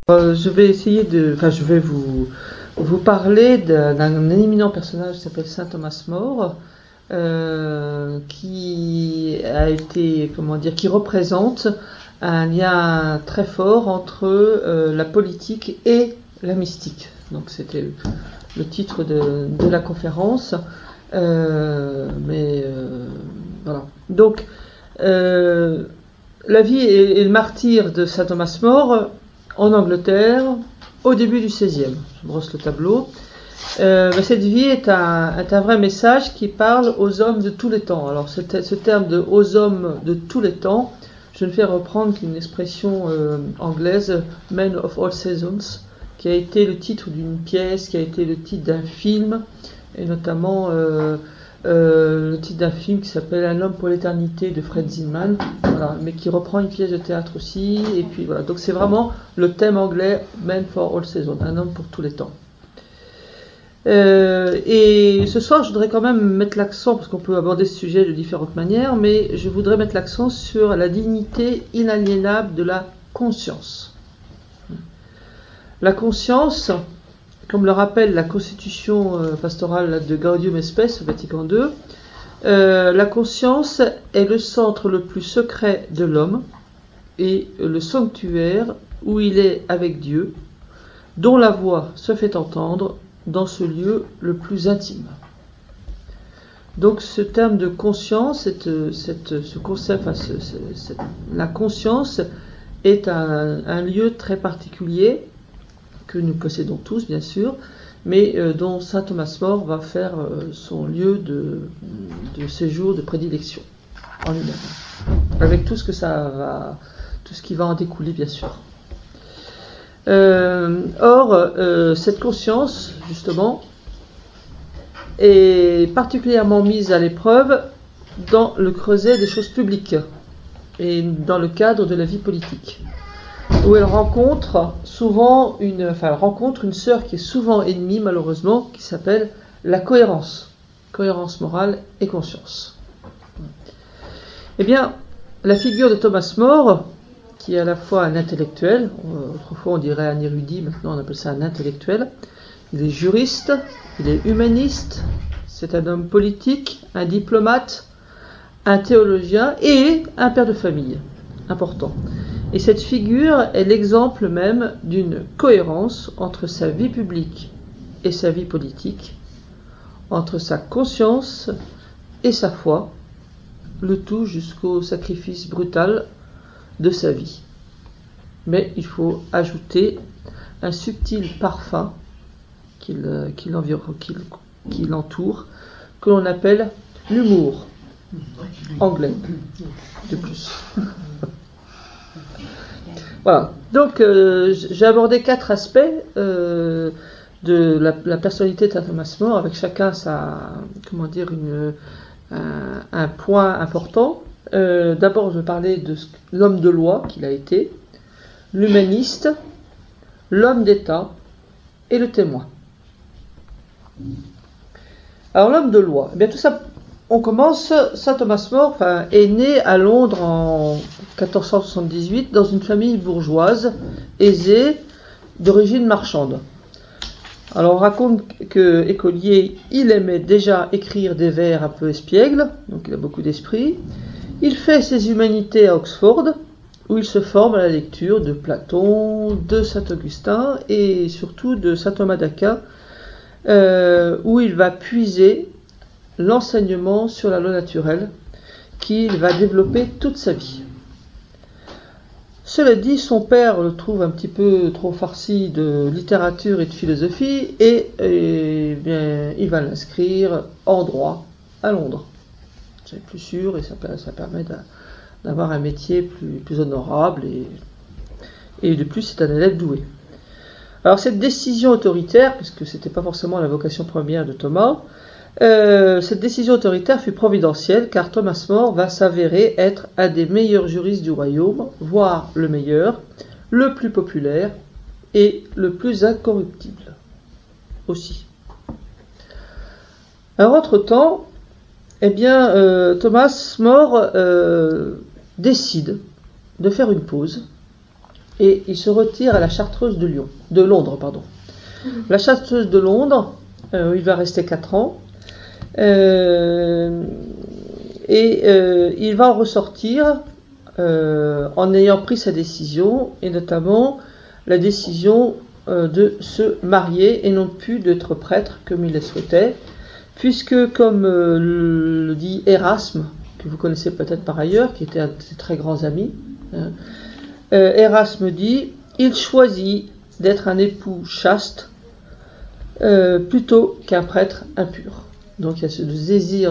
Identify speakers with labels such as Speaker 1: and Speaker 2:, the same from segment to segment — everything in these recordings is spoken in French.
Speaker 1: Je vais essayer je vais vous parler d'un éminent personnage qui s'appelle Saint Thomas More, qui a été, qui représente un lien très fort entre la politique et la mystique. Donc c'était le titre de la conférence. Voilà. Donc la vie et le martyre de Saint Thomas More en Angleterre au début du XVIe. Je brosse le tableau. Cette vie est un vrai message qui parle aux hommes de tous les temps. Alors ce terme de aux hommes de tous les temps, je ne fais reprendre qu'une expression anglaise, Men of All Seasons, qui a été le titre d'une pièce, qui a été le titre d'un film, et notamment le titre d'un film qui s'appelle Un homme pour l'éternité de Fred Zinman, voilà, mais qui reprend une pièce de théâtre aussi, et puis voilà. Donc c'est vraiment le thème anglais, Man for All Seasons, un homme pour tous les temps. Et ce soir, je voudrais quand même mettre l'accent, parce qu'on peut aborder ce sujet de différentes manières, mais je voudrais mettre l'accent sur la dignité inaliénable de la conscience. La conscience, comme le rappelle la constitution pastorale de Gaudium et Spes au Vatican II, la conscience est le centre le plus secret de l'homme et le sanctuaire où il est avec Dieu, dont la voix se fait entendre dans ce lieu le plus intime. Donc ce terme de conscience, ce concept, la conscience est un lieu très particulier que nous possédons tous, bien sûr, mais dont saint Thomas More va faire son lieu de séjour, de prédilection en lui-même, avec tout ce qui va en découler, bien sûr. Or, cette conscience, justement, est particulièrement mise à l'épreuve dans le creuset des choses publiques et dans le cadre de la vie politique, où elle rencontre une sœur qui est souvent ennemie, malheureusement, qui s'appelle la cohérence morale et conscience. Eh bien, la figure de Thomas More, qui est à la fois un intellectuel, autrefois on dirait un érudit, maintenant on appelle ça un intellectuel, il est juriste, il est humaniste, c'est un homme politique, un diplomate, un théologien et un père de famille, important. Et cette figure est l'exemple même d'une cohérence entre sa vie publique et sa vie politique, entre sa conscience et sa foi, le tout jusqu'au sacrifice brutal de sa vie. Mais il faut ajouter un subtil parfum qui l'entoure, que l'on appelle l'humour anglais, de plus. Voilà. Donc, j'ai abordé 4 aspects de la personnalité de saint Thomas More, avec chacun un point important. D'abord, je vais parler de l'homme de loi qu'il a été, l'humaniste, l'homme d'État et le témoin. Alors, l'homme de loi, eh bien tout ça, on commence. Saint Thomas More est né à Londres en 1478 dans une famille bourgeoise aisée d'origine marchande. Alors on raconte que écolier, il aimait déjà écrire des vers un peu espiègles, donc il a beaucoup d'esprit. Il fait ses humanités à Oxford, où il se forme à la lecture de Platon, de saint Augustin et surtout de saint Thomas d'Aquin, où il va puiser l'enseignement sur la loi naturelle qu'il va développer toute sa vie. Cela dit, son père le trouve un petit peu trop farci de littérature et de philosophie et il va l'inscrire en droit à Londres. C'est plus sûr et ça permet d'avoir un métier plus honorable et de plus c'est un élève doué. Alors cette décision autoritaire, puisque c'était pas forcément la vocation première de Thomas, cette décision autoritaire fut providentielle car Thomas More va s'avérer être un des meilleurs juristes du royaume, voire le meilleur, le plus populaire et le plus incorruptible aussi. Alors entre-temps, Thomas More décide de faire une pause et il se retire à la Chartreuse de Londres. Pardon. La Chartreuse de Londres, il va rester 4 ans, il va en ressortir en ayant pris sa décision, et notamment la décision de se marier et non plus d'être prêtre comme il le souhaitait, puisque comme le dit Erasme, que vous connaissez peut-être par ailleurs, qui était un de ses très grands amis, Erasme dit « Il choisit d'être un époux chaste plutôt qu'un prêtre impur ». Donc il y a ce désir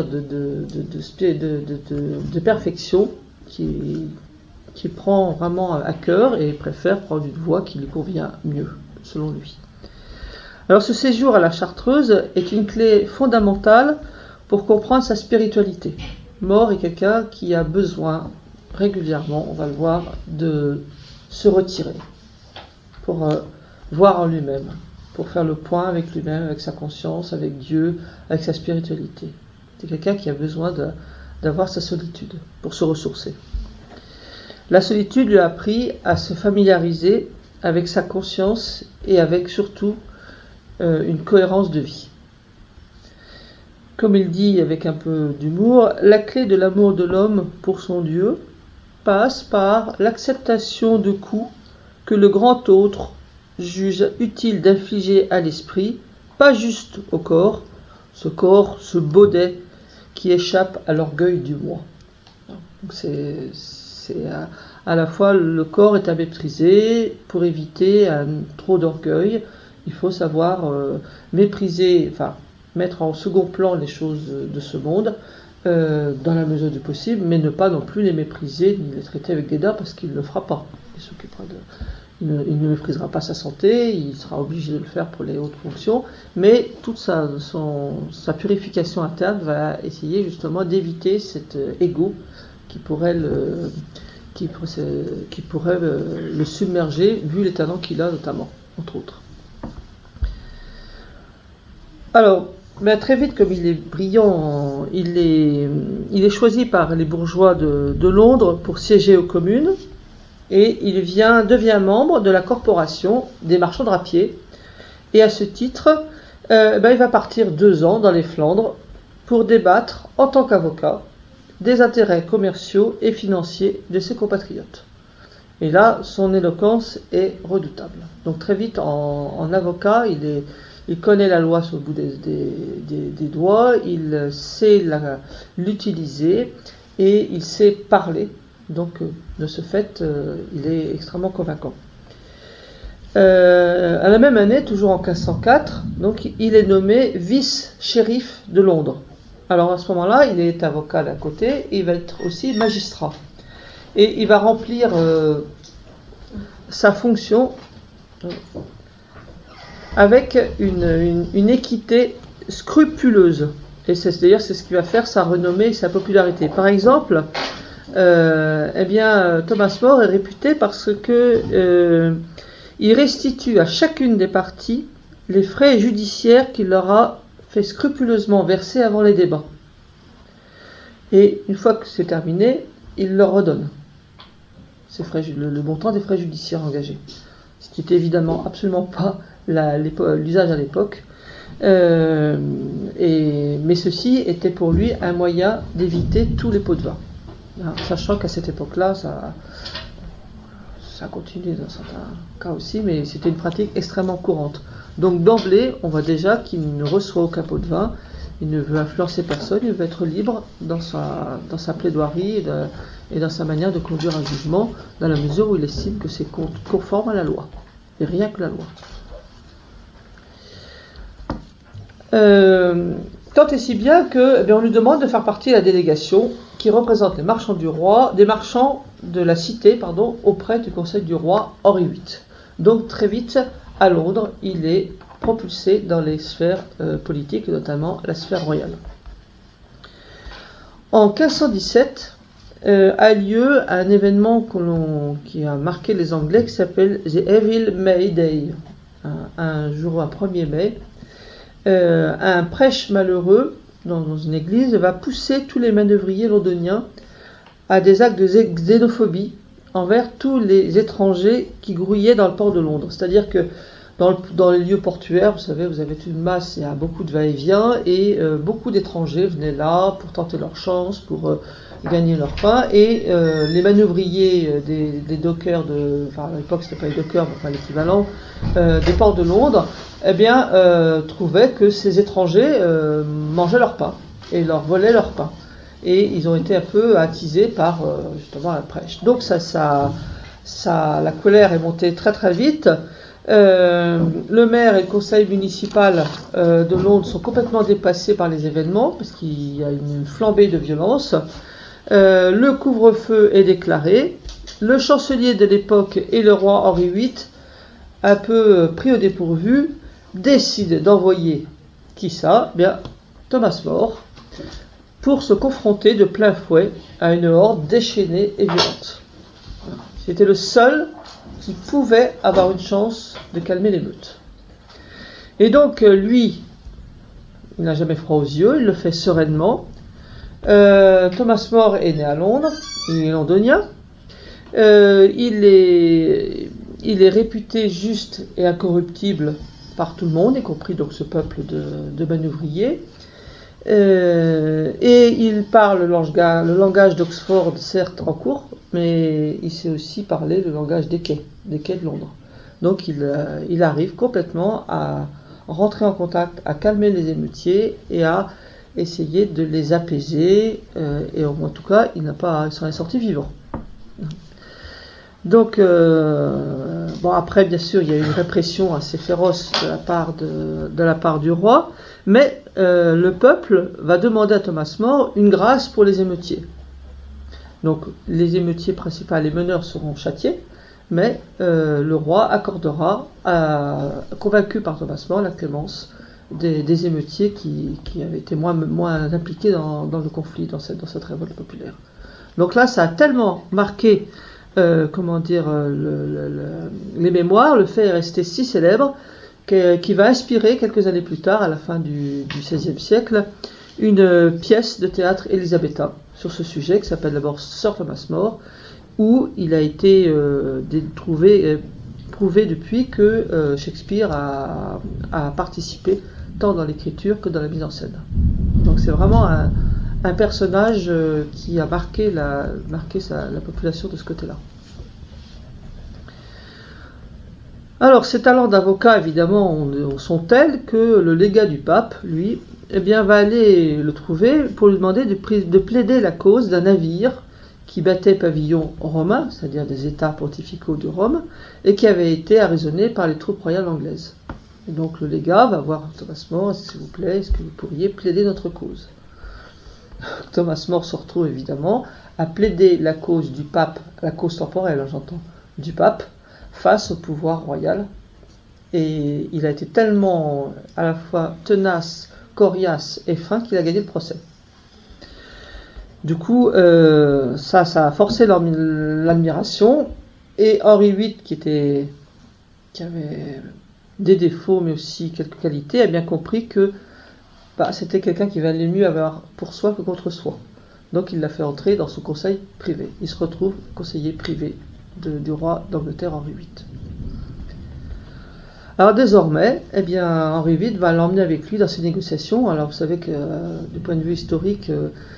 Speaker 1: de perfection qui prend vraiment à cœur et préfère prendre une voie qui lui convient mieux, selon lui. Alors ce séjour à la Chartreuse est une clé fondamentale pour comprendre sa spiritualité. More est quelqu'un qui a besoin régulièrement, on va le voir, de se retirer pour voir en lui-même, pour faire le point avec lui-même, avec sa conscience, avec Dieu, avec sa spiritualité. C'est quelqu'un qui a besoin d'avoir sa solitude pour se ressourcer. La solitude lui a appris à se familiariser avec sa conscience et avec surtout une cohérence de vie. Comme il dit avec un peu d'humour, la clé de l'amour de l'homme pour son Dieu passe par l'acceptation de coups que le grand autre juge utile d'infliger à l'esprit, pas juste au corps, ce baudet qui échappe à l'orgueil du moi. Donc c'est à la fois le corps est à maîtriser pour éviter trop d'orgueil. Il faut savoir mépriser, mettre en second plan les choses de ce monde, dans la mesure du possible, mais ne pas non plus les mépriser, ni les traiter avec dédain, parce qu'il ne le fera pas. Il ne méprisera pas sa santé, il sera obligé de le faire pour les hautes fonctions, mais toute sa purification interne va essayer justement d'éviter cet ego qui pourrait le submerger, vu les talents qu'il a notamment, entre autres. Alors, très vite, comme il est brillant, il est choisi par les bourgeois de Londres pour siéger aux communes, et il devient membre de la corporation des marchands drapiers, et à ce titre, il va partir 2 ans dans les Flandres pour débattre, en tant qu'avocat, des intérêts commerciaux et financiers de ses compatriotes. Et là, son éloquence est redoutable. Donc très vite, en avocat, il connaît la loi sur le bout des doigts, il sait l'utiliser et il sait parler. Donc de ce fait, il est extrêmement convaincant. À la même année, toujours en 1504, donc, il est nommé vice-shérif de Londres. Alors à ce moment-là, il est avocat d'un côté et il va être aussi magistrat. Et il va remplir sa fonction avec une équité scrupuleuse. Et c'est ce qui va faire sa renommée et sa popularité. Par exemple, Thomas More est réputé parce que il restitue à chacune des parties les frais judiciaires qu'il leur a fait scrupuleusement verser avant les débats. Et une fois que c'est terminé, il leur redonne le montant des frais judiciaires engagés. Ce qui n'était évidemment absolument pas l'usage à l'époque. Mais ceci était pour lui un moyen d'éviter tous les pots de vin. Alors, sachant qu'à cette époque-là, ça continue dans certains cas aussi, mais c'était une pratique extrêmement courante. Donc d'emblée, on voit déjà qu'il ne reçoit aucun pot de vin, il ne veut influencer personne, il veut être libre dans sa plaidoirie et dans sa manière de conduire un jugement, dans la mesure où il estime que c'est conforme à la loi, et rien que la loi. Tant et si bien que on lui demande de faire partie de la délégation qui représente les marchands de la cité, auprès du conseil du roi Henri VIII. Donc très vite, à Londres, il est propulsé dans les sphères politiques, notamment la sphère royale. En 1517 a lieu un événement qui a marqué les Anglais, qui s'appelle The Evil May Day, un 1er mai. Un prêtre malheureux dans une église va pousser tous les manœuvriers londoniens à des actes de xénophobie envers tous les étrangers qui grouillaient dans le port de Londres. C'est-à-dire que dans les lieux portuaires, vous savez, vous avez toute une masse, il y a beaucoup de va-et-vient, et beaucoup d'étrangers venaient là pour tenter leur chance, pour gagner leur pain, et les manœuvriers des dockers, à l'époque c'était pas les dockers, mais enfin l'équivalent, des ports de Londres, eh bien, trouvaient que ces étrangers mangeaient leur pain, et leur volaient leur pain. Et ils ont été un peu attisés par justement la prêche. Donc la colère est montée très très vite. Le maire et le conseil municipal de Londres sont complètement dépassés par les événements, parce qu'il y a une flambée de violence. Le couvre-feu est déclaré. Le chancelier de l'époque et le roi Henri VIII, un peu pris au dépourvu, décident d'envoyer qui ça ? Bien, Thomas More, pour se confronter de plein fouet à une horde déchaînée et violente. C'était le seul qui pouvait avoir une chance de calmer l'émeute. Et donc, lui, il n'a jamais froid aux yeux, il le fait sereinement. Thomas More est né à Londres, il est londonien. Il est réputé juste et incorruptible par tout le monde, y compris donc ce peuple de manœuvriers. Et il parle le langage d'Oxford, certes en cours, mais il sait aussi parler le langage des quais de Londres. Donc il arrive complètement à rentrer en contact, à calmer les émeutiers et à essayer de les apaiser, et en tout cas il s'en est sorti vivant. Donc après bien sûr il y a eu une répression assez féroce de la part du roi, mais le peuple va demander à Thomas More une grâce pour les émeutiers. Donc les émeutiers principaux, les meneurs seront châtiés, mais le roi accordera, convaincu par Thomas More, la clémence des émeutiers qui avaient été moins impliqués dans le conflit, dans cette révolte populaire. Donc là, ça a tellement marqué les mémoires, le fait est resté si célèbre qui va inspirer quelques années plus tard, à la fin du XVIe siècle, une pièce de théâtre élisabétain sur ce sujet qui s'appelle d'abord Sir Thomas More, où il a été prouvé depuis que Shakespeare a participé tant dans l'écriture que dans la mise en scène. Donc c'est vraiment un personnage qui a marqué la population de ce côté-là. Alors, ses talents d'avocat, évidemment, sont tels que le légat du pape, lui, va aller le trouver pour lui demander de plaider la cause d'un navire qui battait pavillon romain, c'est-à-dire des États pontificaux de Rome, et qui avait été arraisonné par les troupes royales anglaises. Et donc, le légat va voir Thomas More, s'il vous plaît, est-ce que vous pourriez plaider notre cause ? Thomas More se retrouve évidemment à plaider la cause du pape, la cause temporelle, j'entends, du pape, face au pouvoir royal, et il a été tellement à la fois tenace, coriace et fin qu'il a gagné le procès. Du coup, ça a forcé l'admiration, et Henri VIII, qui avait des défauts mais aussi quelques qualités, a bien compris que c'était quelqu'un qui valait mieux avoir pour soi que contre soi. Donc il l'a fait entrer dans son conseil privé. Il se retrouve conseiller privé du roi d'Angleterre Henri VIII. Alors désormais, Henri VIII va l'emmener avec lui dans ses négociations. Alors vous savez que du point de vue historique,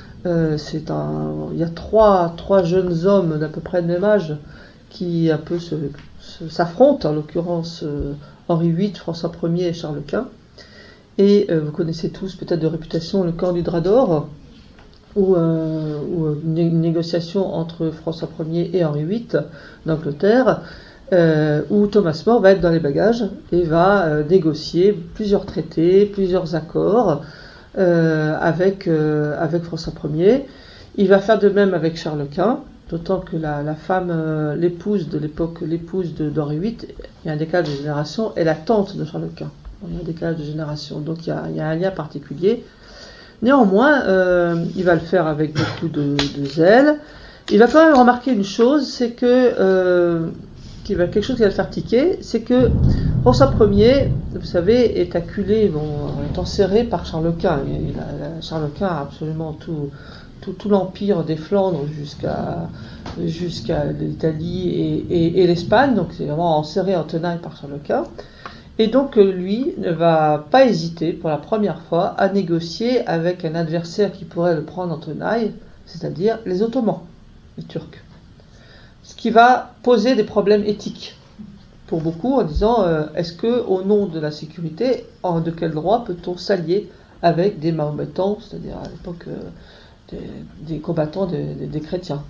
Speaker 1: il y a trois jeunes hommes d'à peu près le même âge qui un peu s'affrontent, en l'occurrence Henri VIII, François Ier et Charles Quint. Et vous connaissez tous peut-être de réputation le camp du Drap d'Or, ou une négociation entre François Ier et Henri VIII d'Angleterre, où Thomas More va être dans les bagages et va négocier plusieurs traités, plusieurs accords avec François Ier. Il va faire de même avec Charles Quint, d'autant que la femme, l'épouse de l'époque, l'épouse d'Henri VIII, il y a un décalage de génération, est la tante de Charles Quint. Il y a un décalage de génération, donc il y a un lien particulier. Néanmoins, il va le faire avec beaucoup de zèle. Il va quand même remarquer une chose, c'est que quelque chose qui va le faire tiquer, c'est que François Ier, vous savez, est acculé, est enserré par Charles Quint. Charles Quint a absolument tout l'empire des Flandres jusqu'à l'Italie et l'Espagne, donc c'est vraiment enserré en tenaille par Charles-Quint. Et donc lui ne va pas hésiter pour la première fois à négocier avec un adversaire qui pourrait le prendre en tenaille, c'est-à-dire les Ottomans, les Turcs. Ce qui va poser des problèmes éthiques pour beaucoup en disant est-ce que au nom de la sécurité, de quel droit peut-on s'allier avec des Mahométans, c'est-à-dire à l'époque des combattants des chrétiens.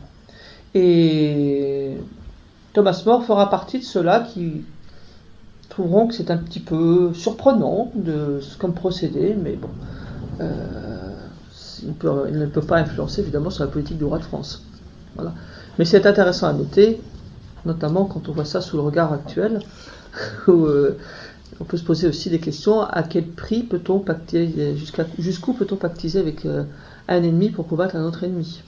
Speaker 1: Et Thomas More fera partie de ceux-là qui trouveront que c'est un petit peu surprenant comme procédé, mais bon, il ne peut pas influencer évidemment sur la politique du roi de France. Voilà. Mais c'est intéressant à noter, notamment quand on voit ça sous le regard actuel, où on peut se poser aussi des questions, à quel prix peut-on pactiser, jusqu'où peut-on pactiser avec un ennemi pour combattre un autre ennemi.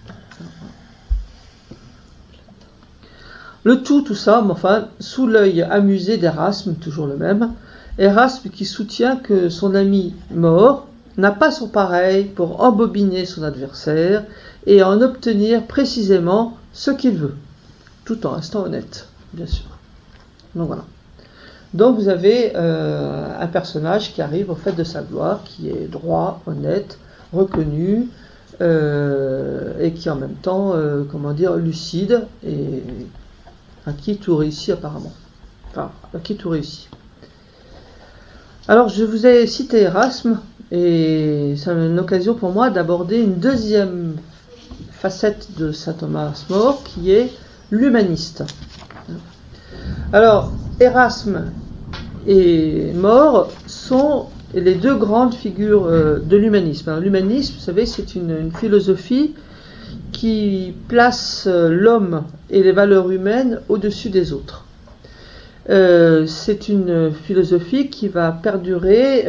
Speaker 1: Le tout ça, mais enfin, sous l'œil amusé d'Erasme, toujours le même, Erasme qui soutient que son ami mort n'a pas son pareil pour embobiner son adversaire et en obtenir précisément ce qu'il veut, tout en restant honnête, bien sûr. Donc voilà. Donc vous avez un personnage qui arrive au fait de sa gloire, qui est droit, honnête, reconnu, et qui en même temps, lucide, et à qui tout réussit apparemment. Enfin, à qui tout réussit. Alors je vous ai cité Erasme, et c'est une occasion pour moi d'aborder une deuxième facette de saint Thomas More, qui est l'humaniste. Alors, Erasme et More sont les deux grandes figures de l'humanisme. Alors, l'humanisme, vous savez, c'est une philosophie qui place l'homme et les valeurs humaines au-dessus des autres. C'est une philosophie qui va perdurer,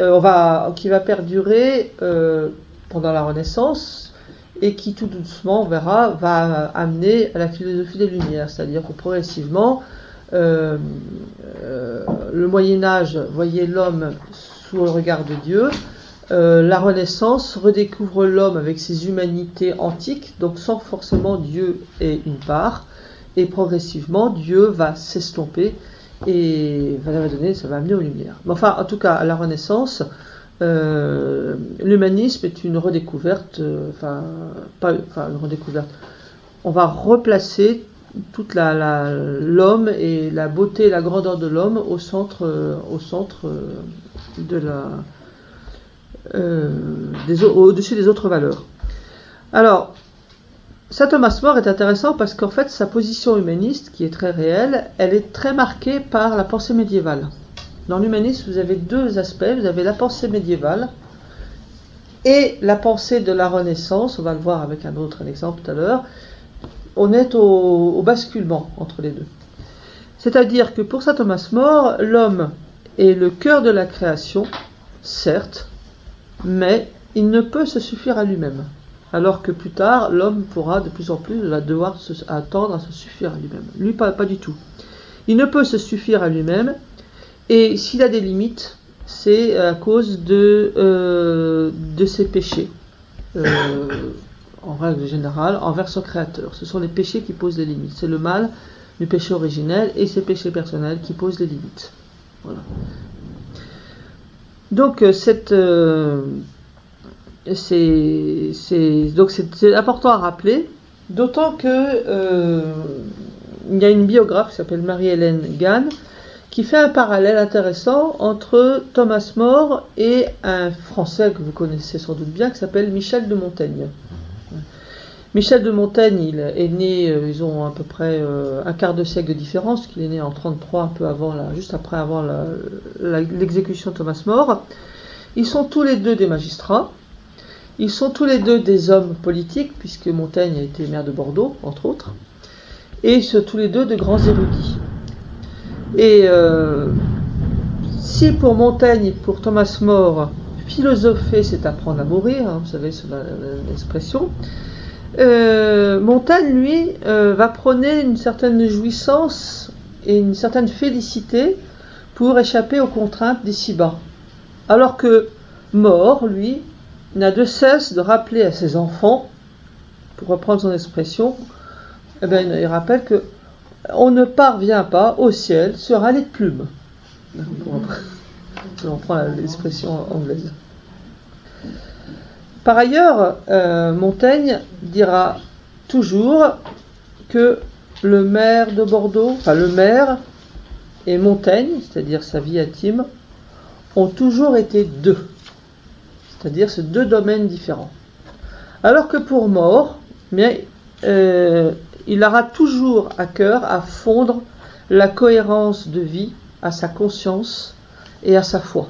Speaker 1: pendant la Renaissance, et qui tout doucement, on verra, va amener à la philosophie des Lumières, c'est-à-dire que progressivement, le Moyen-Âge voyait l'homme sous le regard de Dieu, la Renaissance redécouvre l'homme avec ses humanités antiques, donc sans forcément Dieu ait une part, et progressivement Dieu va s'estomper et ça va amener aux Lumières. Mais enfin, en tout cas, à la Renaissance, l'humanisme est une redécouverte, une redécouverte. On va replacer toute l'homme et la beauté et la grandeur de l'homme au centre au-dessus des autres valeurs. Alors, saint Thomas More est intéressant parce qu'en fait, sa position humaniste, qui est très réelle, elle est très marquée par la pensée médiévale. Dans l'humanisme, vous avez deux aspects. Vous avez la pensée médiévale et la pensée de la Renaissance. On va le voir avec un exemple tout à l'heure. On est au basculement entre les deux. C'est-à-dire que pour saint Thomas More, l'homme est le cœur de la création, certes, mais il ne peut se suffire à lui-même. Alors que plus tard, l'homme pourra de plus en plus devoir attendre à se suffire à lui-même. Lui, pas du tout. Il ne peut se suffire à lui-même, et s'il a des limites, c'est à cause de ses péchés, en règle générale, envers son créateur. Ce sont les péchés qui posent les limites. C'est le mal du péché originel et ses péchés personnels qui posent les limites. Voilà. Donc c'est important à rappeler, d'autant que il y a une biographe qui s'appelle Marie-Hélène Gane qui fait un parallèle intéressant entre Thomas More et un Français que vous connaissez sans doute bien qui s'appelle Michel de Montaigne. Michel de Montaigne, il est né, ils ont à peu près un quart de siècle de différence, qu'il est né en 33, un peu avant, juste après avant l'exécution de Thomas More. Ils sont tous les deux des magistrats, ils sont tous les deux des hommes politiques, puisque Montaigne a été maire de Bordeaux, entre autres, et ils sont tous les deux de grands érudits. Et si pour Montaigne et pour Thomas More, philosopher c'est apprendre à mourir, vous savez, c'est l'expression, Montaigne, lui, va prôner une certaine jouissance et une certaine félicité pour échapper aux contraintes d'ici-bas. Alors que More, lui, n'a de cesse de rappeler à ses enfants pour reprendre son expression, eh bien, il rappelle que on ne parvient pas au ciel sur un lit de plumes. On reprend l'expression anglaise. Par ailleurs, Montaigne dira toujours que le maire de Bordeaux, enfin le maire et Montaigne, c'est-à-dire sa vie intime, ont toujours été deux. C'est-à-dire ces deux domaines différents. Alors que pour More, il aura toujours à cœur à fondre la cohérence de vie à sa conscience et à sa foi.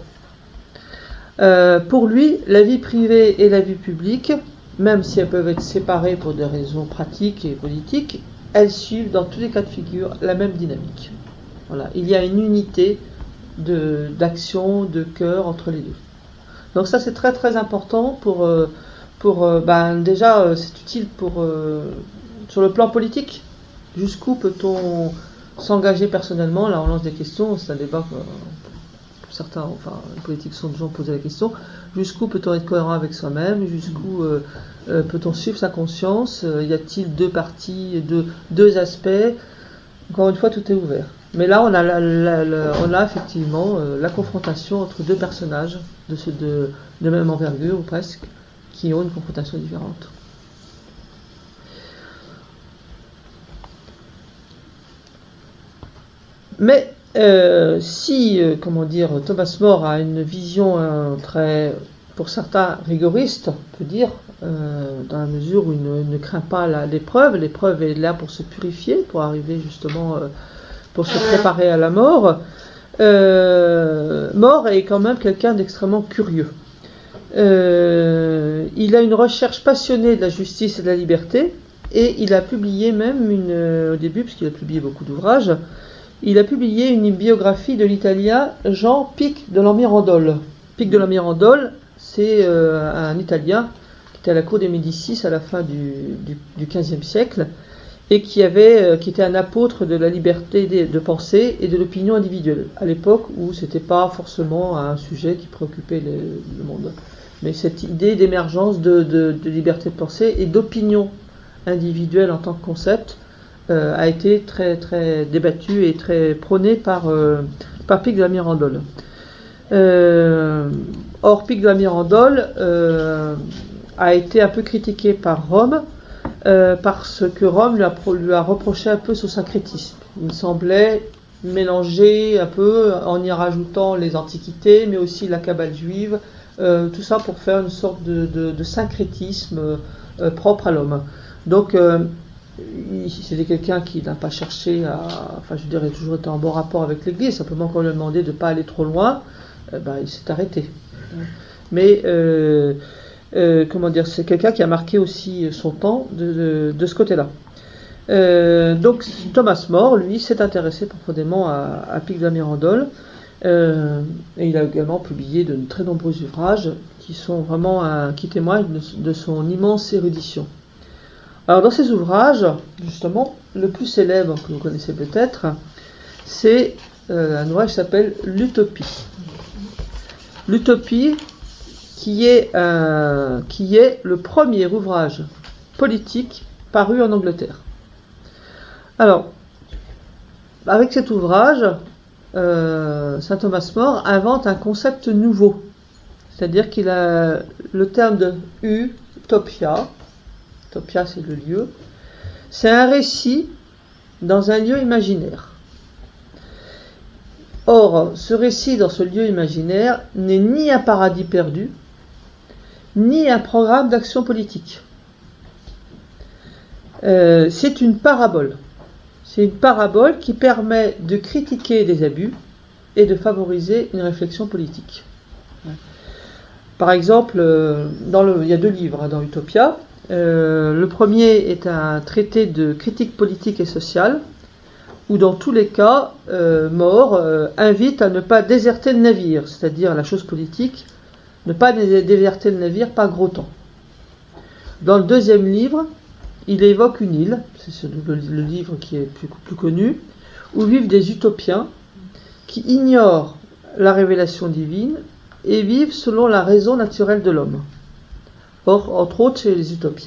Speaker 1: Pour lui, la vie privée et la vie publique, même si elles peuvent être séparées pour des raisons pratiques et politiques, elles suivent dans tous les cas de figure la même dynamique. Voilà. Il y a une unité d'action, de cœur entre les deux. Donc ça c'est très très important déjà c'est utile sur le plan politique. Jusqu'où peut-on s'engager personnellement? Là on lance des questions, c'est un débat que certains, les politiques sont toujours posés la question. Jusqu'où peut-on être cohérent avec soi-même? Jusqu'où peut-on suivre sa conscience? Y a-t-il deux parties, deux aspects? Encore une fois, tout est ouvert. Mais là, on a effectivement la confrontation entre deux personnages de même envergure, ou presque, qui ont une confrontation différente. Mais Thomas More a une vision très, pour certains, rigoriste, on peut dire, dans la mesure où il ne craint pas l'épreuve. L'épreuve est là pour se purifier, pour arriver justement, pour se préparer à la mort. More est quand même quelqu'un d'extrêmement curieux. Il a une recherche passionnée de la justice et de la liberté, et il a publié même au début, puisqu'il a publié beaucoup d'ouvrages, il a publié une biographie de l'Italien Jean Pic de la Mirandole. Pic de la Mirandole, c'est un Italien qui était à la cour des Médicis à la fin du XVe siècle et qui était un apôtre de la liberté de pensée et de l'opinion individuelle, à l'époque où c'était pas forcément un sujet qui préoccupait le monde. Mais cette idée d'émergence de liberté de pensée et d'opinion individuelle en tant que concept a été très très débattue et très prônée par Pic de la Mirandole. Or, Pic de la Mirandole a été un peu critiqué par Rome parce que Rome lui a reproché un peu son syncrétisme. Il semblait mélanger un peu en y rajoutant les antiquités, mais aussi la Kabbale juive, tout ça pour faire une sorte de syncrétisme propre à l'homme. Donc, c'était quelqu'un qui n'a pas cherché il a toujours été en bon rapport avec l'Église, simplement qu'on lui a demandé de ne pas aller trop loin, il s'est arrêté. Mais, c'est quelqu'un qui a marqué aussi son temps de ce côté-là. Donc, Thomas More, lui, s'est intéressé profondément à Pic de la Mirandole, et il a également publié de très nombreux ouvrages qui témoignent de son immense érudition. Alors dans ces ouvrages, justement, le plus célèbre que vous connaissez peut-être, c'est un ouvrage qui s'appelle l'Utopie. L'Utopie qui est le premier ouvrage politique paru en Angleterre. Alors, avec cet ouvrage, saint Thomas More invente un concept nouveau. C'est-à-dire qu'il a le terme de utopia. Utopia, c'est le lieu. C'est un récit dans un lieu imaginaire. Or, ce récit dans ce lieu imaginaire n'est ni un paradis perdu, ni un programme d'action politique. C'est une parabole. C'est une parabole qui permet de critiquer des abus et de favoriser une réflexion politique. Par exemple, il y a deux livres dans Utopia. Le premier est un traité de critique politique et sociale, où dans tous les cas, More invite à ne pas déserter le navire, c'est-à-dire la chose politique, ne pas déserter le navire par gros temps. Dans le deuxième livre, il évoque une île, c'est le livre qui est plus connu, où vivent des utopiens qui ignorent la révélation divine et vivent selon la raison naturelle de l'homme. Or, entre autres, chez les utopiens,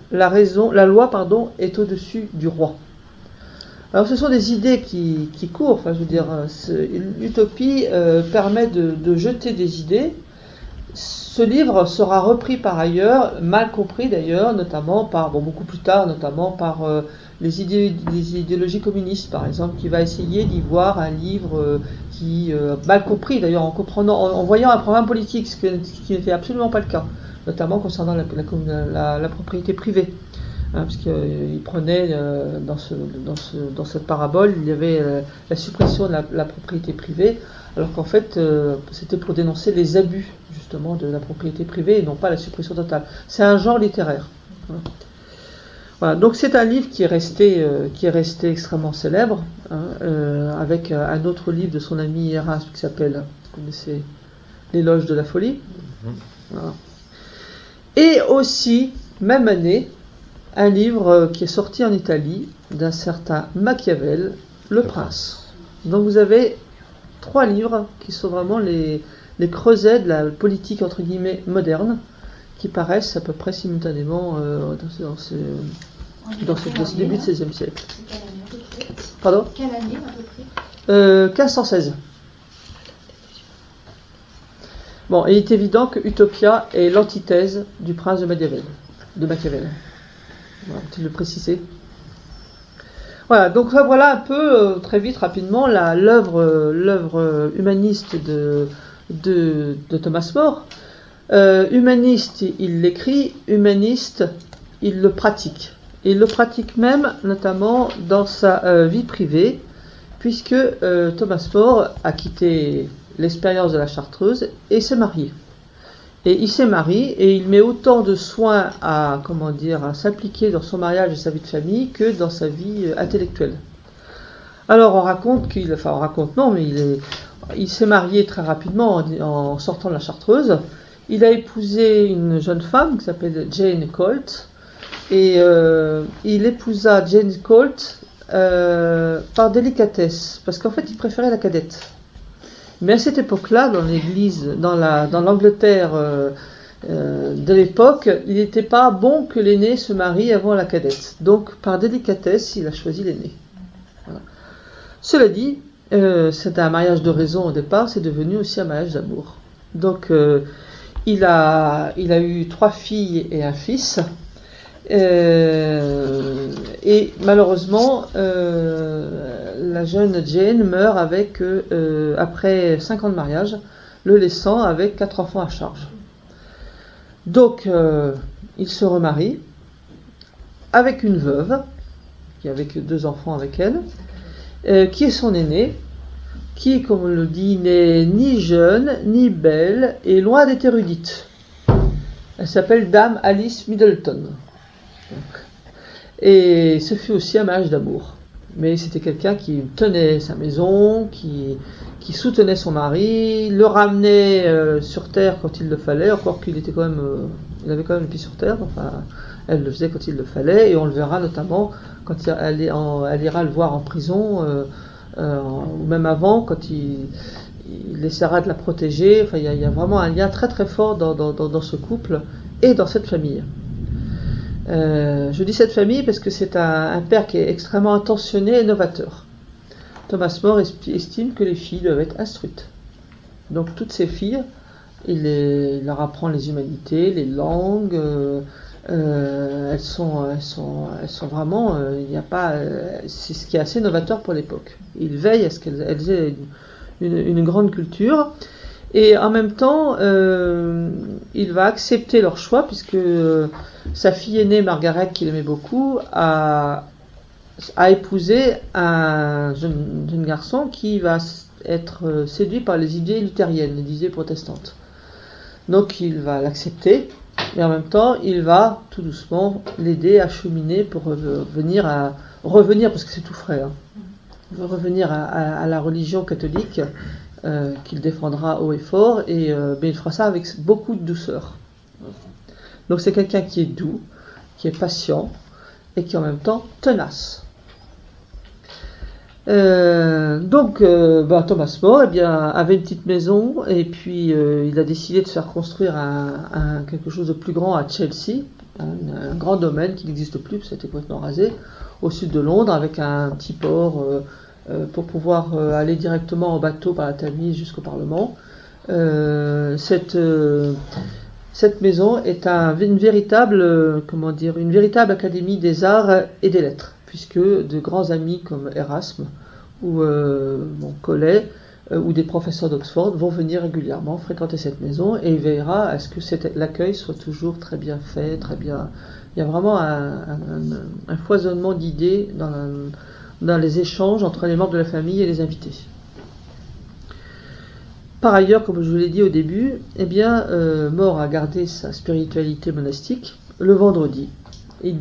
Speaker 1: la loi est au-dessus du roi. Alors ce sont des idées qui courent, enfin je veux dire, l'utopie permet de jeter des idées. Ce livre sera repris par ailleurs, mal compris d'ailleurs, notamment par, beaucoup plus tard, notamment par les idéologies communistes, par exemple, qui va essayer d'y voir un livre qui, mal compris d'ailleurs, en voyant un programme politique, ce qui n'était absolument pas le cas, notamment concernant la propriété privée. Parce qu'il prenait, dans cette parabole, il y avait la suppression de la propriété privée, alors qu'en fait, c'était pour dénoncer les abus, justement, de la propriété privée, et non pas la suppression totale. C'est un genre littéraire. Voilà. Donc c'est un livre qui est resté extrêmement célèbre, avec un autre livre de son ami Erasme qui s'appelle, vous connaissez, L'éloge de la folie. Voilà. Et aussi, même année, un livre qui est sorti en Italie d'un certain Machiavel, Le Prince. Donc vous avez 3 livres qui sont vraiment les creusets de la politique entre guillemets moderne, qui paraissent à peu près simultanément dans ce début de XVIe siècle. Pardon ?
Speaker 2: Quelle année à peu près ?
Speaker 1: 1516. Bon, il est évident que Utopia est l'antithèse du Prince de Machiavel. Voilà, tu le préciser. Voilà, donc voilà un peu, très vite, rapidement, l'œuvre humaniste de Thomas More. Humaniste, il l'écrit, humaniste, il le pratique. Et il le pratique même, notamment, dans sa vie privée, puisque Thomas More a quitté l'expérience de la Chartreuse et s'est marié. Et il s'est marié et il met autant de soins à s'impliquer dans son mariage et sa vie de famille que dans sa vie intellectuelle. Alors on raconte il s'est marié très rapidement en sortant de la Chartreuse. Il a épousé une jeune femme qui s'appelle Jane Colt et il épousa Jane Colt par délicatesse parce qu'en fait il préférait la cadette. Mais à cette époque-là, dans l'église, dans l'Angleterre de l'époque, il n'était pas bon que l'aîné se marie avant la cadette. Donc, par délicatesse, il a choisi l'aîné. Voilà. Cela dit, c'était un mariage de raison au départ, c'est devenu aussi un mariage d'amour. Donc, il a eu 3 filles et un fils. Et malheureusement, la jeune Jane meurt après 5 ans de mariage, le laissant avec 4 enfants à charge. Donc, il se remarie avec une veuve, qui avait que 2 enfants avec elle, qui est son aînée, qui, comme on le dit, n'est ni jeune, ni belle, et loin d'être érudite. Elle s'appelle Dame Alice Middleton. Et ce fut aussi un mariage d'amour. Mais c'était quelqu'un qui tenait sa maison, qui soutenait son mari, le ramenait sur terre quand il le fallait, encore qu'il était il avait quand même le pied sur terre, enfin, elle le faisait quand il le fallait, et on le verra notamment quand elle ira le voir en prison, ou même avant, quand il essaiera de la protéger. Enfin, il y a vraiment un lien très très fort dans ce couple et dans cette famille. Je dis cette famille parce que c'est un père qui est extrêmement intentionné et novateur. Thomas More estime que les filles doivent être instruites. Donc toutes ces filles, il leur apprend les humanités, les langues. Elles sont vraiment. C'est ce qui est assez novateur pour l'époque. Il veille à ce qu'elles aient une grande culture. Et en même temps, il va accepter leur choix, puisque sa fille aînée, Margaret, qu'il aimait beaucoup, a épousé un jeune garçon qui va être séduit par les idées luthériennes, les idées protestantes. Donc il va l'accepter, mais en même temps, il va tout doucement l'aider à cheminer pour revenir, parce que c'est tout frais, revenir à la religion catholique, qu'il défendra haut et fort, mais il fera ça avec beaucoup de douceur. Donc c'est quelqu'un qui est doux, qui est patient, et qui est en même temps tenace. Thomas More avait une petite maison et puis il a décidé de se faire construire quelque chose de plus grand à Chelsea, un grand domaine qui n'existe plus, parce que ça a été complètement rasé, au sud de Londres, avec un petit port pour pouvoir aller directement en bateau par la Tamise jusqu'au Parlement. Cette maison est une véritable académie des arts et des lettres, puisque de grands amis comme Erasme ou Collet ou des professeurs d'Oxford vont venir régulièrement fréquenter cette maison, et il veillera à ce que l'accueil soit toujours très bien fait, très bien. Il y a vraiment un foisonnement d'idées dans les échanges entre les membres de la famille et les invités. Par ailleurs, comme je vous l'ai dit au début, More a gardé sa spiritualité monastique. Le vendredi, il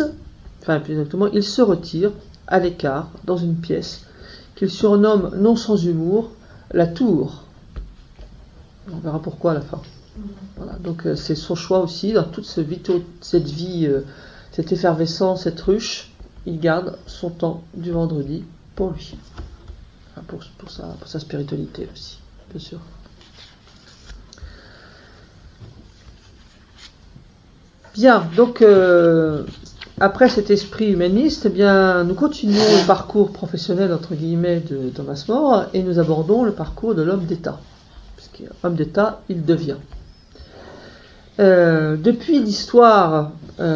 Speaker 1: se retire à l'écart dans une pièce qu'il surnomme, non sans humour, la tour. On verra pourquoi à la fin. Voilà, donc c'est son choix aussi, dans toute cette vie, cette effervescence, cette ruche, il garde son temps du vendredi pour lui, pour sa spiritualité aussi, bien sûr. Bien, donc après cet esprit humaniste, nous continuons le parcours professionnel entre guillemets de Thomas More et nous abordons le parcours de l'homme d'État, puisqu'homme d'État il devient. Depuis l'histoire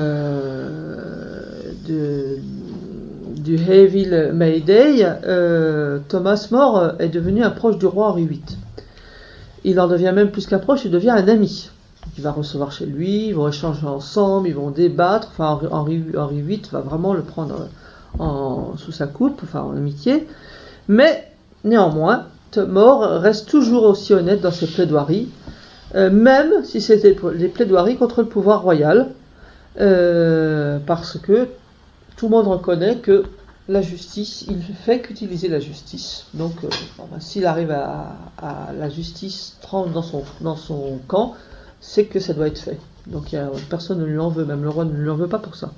Speaker 1: du Hayville Mayday, Thomas More est devenu un proche du roi Henri VIII. Il en devient même plus qu'un proche, il devient un ami. Il va recevoir chez lui, ils vont échanger ensemble, ils vont débattre. Enfin, Henri VIII va vraiment le prendre sous sa coupe, en amitié. Mais néanmoins, More reste toujours aussi honnête dans ses plaidoiries, même si c'était les plaidoiries contre le pouvoir royal, parce que tout le monde reconnaît que la justice, il ne fait qu'utiliser la justice. Donc, s'il arrive à la justice tremble dans son camp, c'est que ça doit être fait. Donc personne ne lui en veut, même le roi ne lui en veut pas pour ça.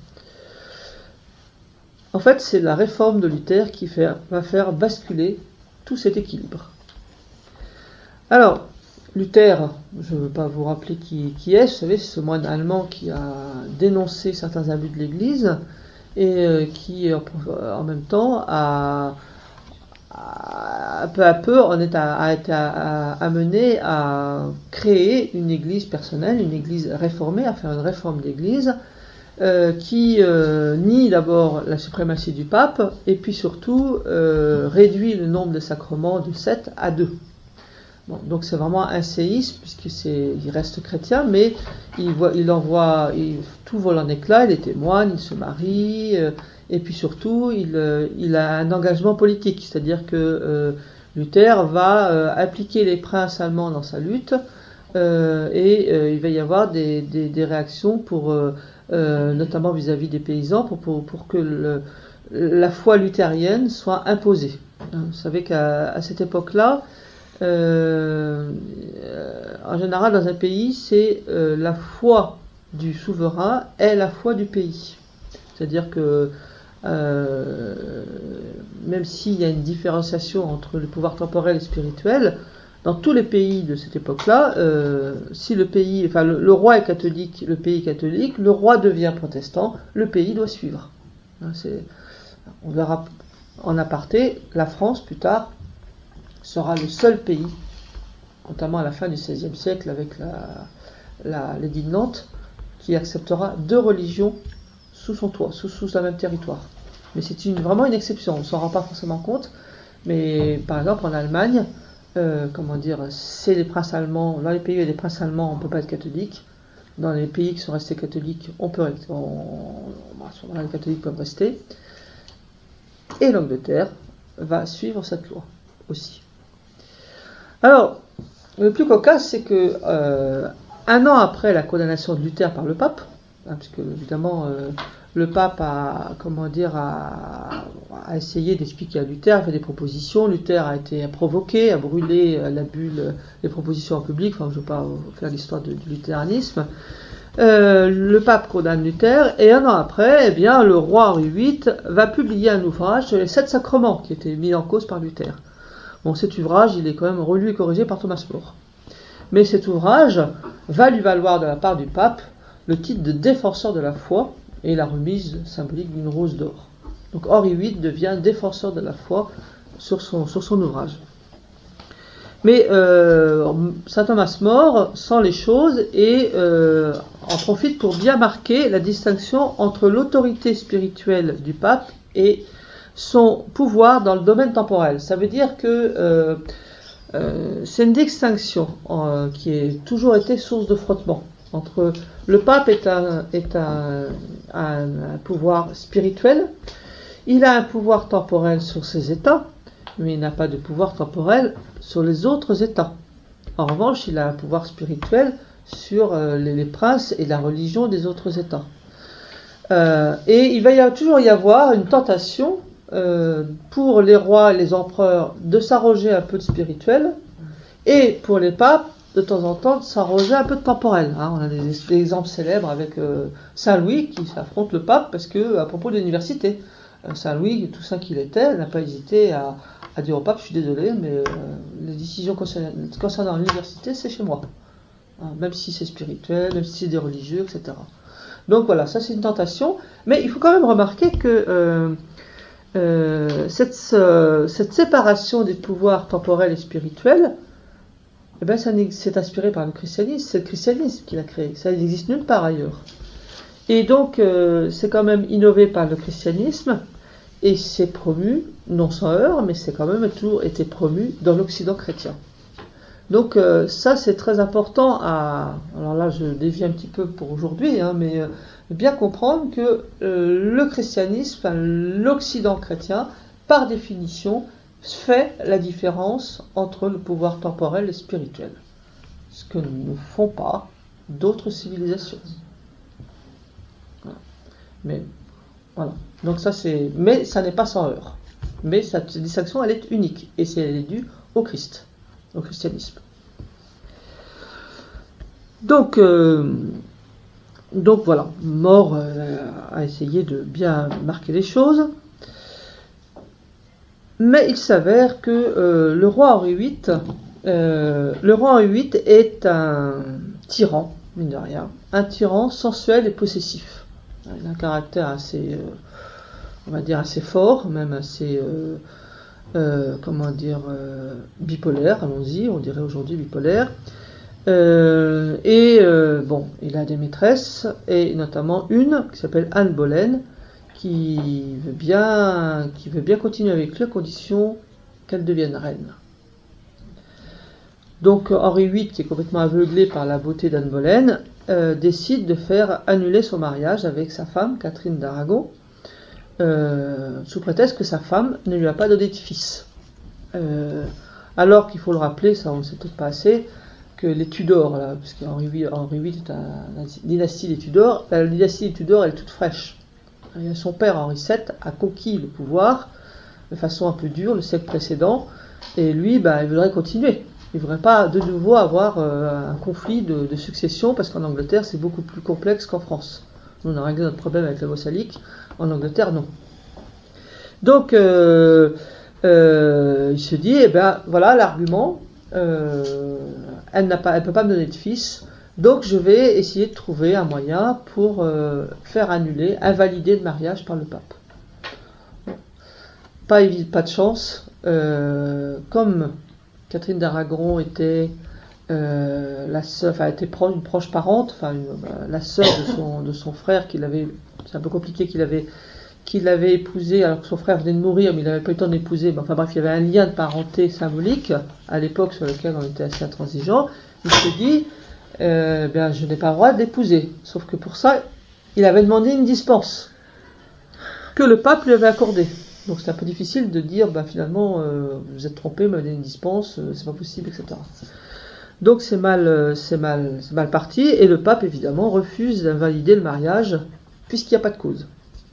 Speaker 1: En fait, c'est la réforme de Luther qui va faire basculer tout cet équilibre. Alors, Luther, je ne veux pas vous rappeler qui est, vous savez, c'est ce moine allemand qui a dénoncé certains abus de l'Église et qui, en même temps, peu à peu, a été amené à créer une église personnelle, une église réformée, à faire une réforme d'église qui nie d'abord la suprématie du pape et puis surtout réduit le nombre de sacrements de 7 à 2. Bon, donc c'est vraiment un séisme puisqu'il reste chrétien, mais tout vole en éclats, il est moine, il se marie. Et puis surtout, il a un engagement politique, c'est-à-dire que Luther va appliquer les princes allemands dans sa lutte et il va y avoir des réactions notamment vis-à-vis des paysans pour que la foi luthérienne soit imposée. Vous savez qu'à cette époque-là, en général dans un pays, c'est la foi du souverain est la foi du pays. C'est-à-dire que même s'il y a une différenciation entre le pouvoir temporel et spirituel, dans tous les pays de cette époque-là, si le roi est catholique, le pays est catholique, le roi devient protestant, le pays doit suivre. On verra en aparté, la France plus tard sera le seul pays, notamment à la fin du XVIe siècle avec l'édit de Nantes, qui acceptera 2 religions sous son toit, sous un même territoire. Mais c'est vraiment une exception, on ne s'en rend pas forcément compte, mais par exemple en Allemagne, c'est les princes allemands, dans les pays où il y a des princes allemands, on ne peut pas être catholique, dans les pays qui sont restés catholiques, les catholiques peuvent rester, et l'Angleterre va suivre cette loi aussi. Alors, le plus cocasse, c'est que 1 an après la condamnation de Luther par le pape, puisque évidemment le pape a essayé d'expliquer à Luther, a fait des propositions, Luther a été provoqué, a brûlé la bulle, les propositions en public, je ne veux pas faire l'histoire du luthéranisme, Le pape condamne Luther, et un an après, eh bien, le roi Henri VIII va publier un ouvrage sur les 7 sacrements qui étaient mis en cause par Luther. Bon, cet ouvrage, il est quand même relu et corrigé par Thomas More. Mais cet ouvrage va lui valoir de la part du pape le titre de défenseur de la foi et la remise symbolique d'une rose d'or. Donc Henri VIII devient défenseur de la foi sur son ouvrage. Mais saint Thomas More sent les choses et en profite pour bien marquer la distinction entre l'autorité spirituelle du pape et son pouvoir dans le domaine temporel. Ça veut dire que c'est une distinction qui a toujours été source de frottement entre le pape est un pouvoir spirituel, il a un pouvoir temporel sur ses états, mais il n'a pas de pouvoir temporel sur les autres états. En revanche, il a un pouvoir spirituel sur les princes et la religion des autres états. Et il va toujours y avoir une tentation pour les rois et les empereurs de s'arroger un peu de spirituel, et pour les papes, de temps en temps, de s'arroger un peu de temporel. On a des exemples célèbres avec Saint Louis qui s'affronte le pape parce que, à propos de l'université, Saint Louis, tout ça qu'il était, n'a pas hésité à dire au pape, je suis désolé, mais les décisions concernant l'université, c'est chez moi. Même si c'est spirituel, même si c'est des religieux, etc. Donc voilà, ça c'est une tentation, mais il faut quand même remarquer que cette séparation des pouvoirs temporels et spirituels, eh ben, c'est inspiré par le christianisme, c'est le christianisme qui l'a créé, ça n'existe nulle part ailleurs. Et donc c'est quand même innové par le christianisme, et c'est promu, non sans heurts, mais c'est quand même toujours été promu dans l'Occident chrétien. Donc ça c'est très important alors là je dévie un petit peu pour aujourd'hui, mais bien comprendre que le christianisme, l'Occident chrétien, par définition, fait la différence entre le pouvoir temporel et spirituel. Ce que ne font pas d'autres civilisations. Voilà. Mais voilà. Donc ça c'est. Mais ça n'est pas sans heurts. Mais cette distinction elle est unique. Et elle est due au Christ, au christianisme. Donc voilà, More a essayé de bien marquer les choses. Mais il s'avère que le roi Henri VIII est un tyran, mine de rien, un tyran sensuel et possessif. Il a un caractère assez, on va dire assez fort, même assez, bipolaire, allons-y, on dirait aujourd'hui bipolaire. Bon, il a des maîtresses, et notamment une qui s'appelle Anne Boleyn, qui veut bien continuer avec lui à condition qu'elle devienne reine. Donc Henri VIII, qui est complètement aveuglé par la beauté d'Anne Boleyn, décide de faire annuler son mariage avec sa femme, Catherine d'Aragon, sous prétexte que sa femme ne lui a pas donné de fils. Alors qu'il faut le rappeler, ça on ne sait peut-être pas assez, que les Tudors, là, parce qu'Henri VIII est la dynastie des Tudors, la dynastie des Tudors elle est toute fraîche. Son père Henri VII a conquis le pouvoir de façon un peu dure le siècle précédent, et lui il voudrait continuer. Il ne voudrait pas de nouveau avoir un conflit de succession, parce qu'en Angleterre c'est beaucoup plus complexe qu'en France. Nous on a réglé notre problème avec la Mossalique, en Angleterre non. Donc il se dit, voilà l'argument, elle ne peut pas me donner de fils, donc je vais essayer de trouver un moyen pour faire annuler, invalider le mariage par le pape. Pas de chance, comme Catherine d'Aragon était était une proche parente, la sœur de son frère c'est un peu compliqué, qu'il avait épousé, alors que son frère venait de mourir, mais il n'avait pas eu le temps d'épouser. Il y avait un lien de parenté symbolique à l'époque sur lequel on était assez intransigeant. Il se dit, je n'ai pas le droit d'épouser. Sauf que pour ça, il avait demandé une dispense que le pape lui avait accordée. Donc c'est un peu difficile de dire, finalement, vous êtes trompé, vous m'avez donné une dispense, c'est pas possible, etc. Donc c'est mal parti, et le pape évidemment refuse d'invalider le mariage puisqu'il n'y a pas de cause.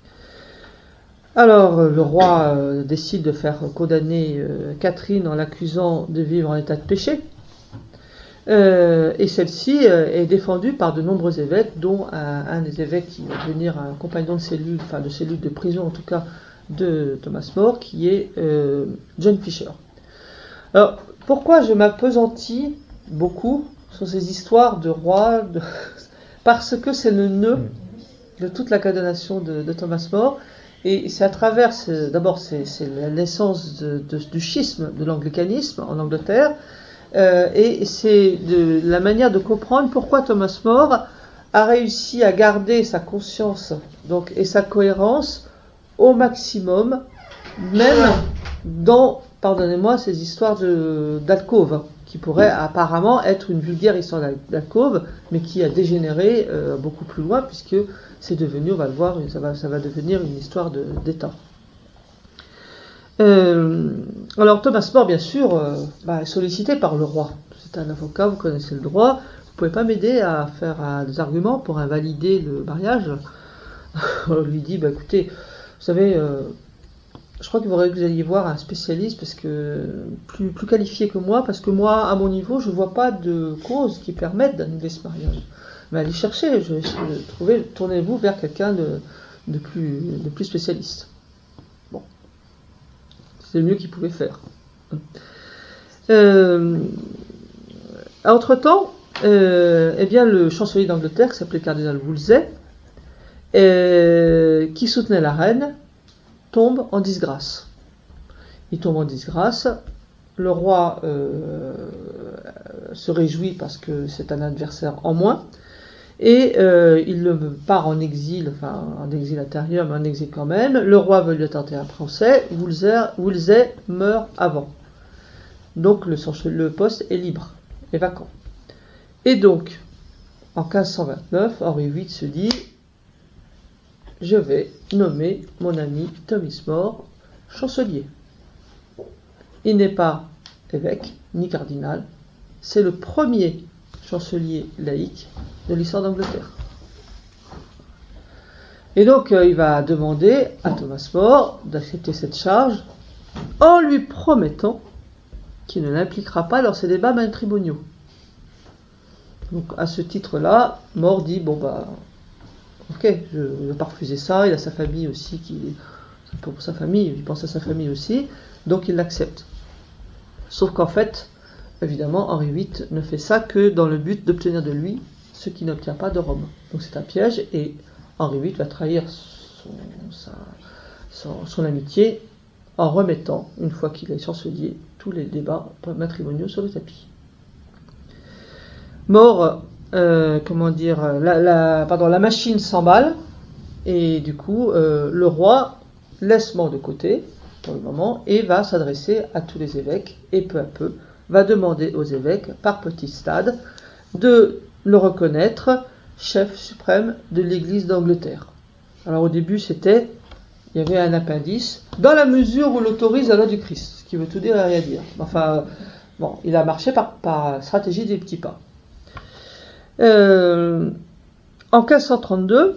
Speaker 1: Alors le roi décide de faire condamner Catherine en l'accusant de vivre en état de péché. Et celle-ci est défendue par de nombreux évêques, dont un des évêques qui va devenir un compagnon de cellule, enfin de cellule de prison en tout cas, de Thomas More, qui est John Fisher. Alors, pourquoi je m'appesantis beaucoup sur ces histoires de rois parce que c'est le nœud de toute la condamnation de Thomas More, et c'est à travers, d'abord c'est la naissance du schisme de l'anglicanisme en Angleterre, et c'est la manière de comprendre pourquoi Thomas More a réussi à garder sa conscience donc, et sa cohérence au maximum, même dans, pardonnez-moi, ces histoires d'alcôve, qui pourrait apparemment être une vulgaire histoire d'alcôve, mais qui a dégénéré beaucoup plus loin, puisque c'est devenu, on va le voir, ça va devenir une histoire d'État. Alors Thomas More, bien sûr, est sollicité par le roi. C'est un avocat, vous connaissez le droit, vous ne pouvez pas m'aider à faire des arguments pour invalider le mariage. On lui dit, écoutez, vous savez, je crois qu'il faudrait que vous alliez voir un spécialiste parce que plus qualifié que moi, parce que moi, à mon niveau, je ne vois pas de cause qui permette d'annuler ce mariage. Mais allez chercher, je vais trouver, tournez-vous vers quelqu'un de plus spécialiste. Bon, c'est le mieux qu'il pouvait faire. Entre-temps, le chancelier d'Angleterre, qui s'appelait cardinal Wolsey, qui soutenait la reine, tombe en disgrâce. Il tombe en disgrâce. Le roi se réjouit parce que c'est un adversaire en moins. Et il part en exil, enfin en exil intérieur, mais en exil quand même. Le roi veut lui tenter un procès. Wolsey meurt avant. Donc le poste est libre, est vacant. Et donc, en 1529, Henri VIII se dit: je vais nommer mon ami Thomas More chancelier. Il n'est pas évêque ni cardinal, c'est le premier chancelier laïque de l'histoire d'Angleterre. Et donc il va demander à Thomas More d'accepter cette charge en lui promettant qu'il ne l'impliquera pas dans ses débats matrimoniaux. Donc à ce titre-là, More dit ok, je ne vais pas refuser ça, il a sa famille aussi, pour sa famille, il pense à sa famille aussi, donc il l'accepte. Sauf qu'en fait, évidemment, Henri VIII ne fait ça que dans le but d'obtenir de lui ce qu'il n'obtient pas de Rome. Donc c'est un piège, et Henri VIII va trahir son amitié en remettant, une fois qu'il est chancelier, tous les débats matrimoniaux sur le tapis. More, la machine s'emballe, et du coup, le roi laisse More de côté, pour le moment, et va s'adresser à tous les évêques, et peu à peu, va demander aux évêques, par petits stades, de le reconnaître chef suprême de l'Église d'Angleterre. Alors au début, il y avait un appendice, dans la mesure où l'autorise la loi du Christ, ce qui veut tout dire et rien dire. Enfin, bon, il a marché par stratégie des petits pas. En 1532,